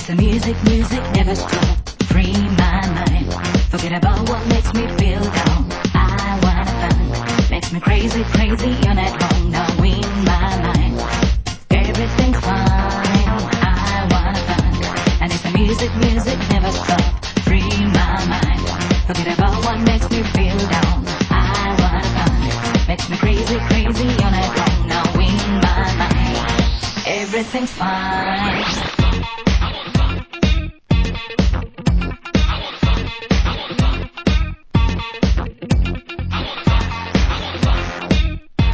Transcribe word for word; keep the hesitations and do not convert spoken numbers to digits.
it's the music, music never stop. Free my mind, forget about what makes me feel down. I wanna fun, makes me crazy, crazy, you're not wrong. Now in my mind, everything's fine. I wanna fun, and it's the music, music never stop. Free my mind, forget about what makes me feel down. I wanna fun, makes me crazy, crazy, you're not wrong. Now in my mind, everything's fine.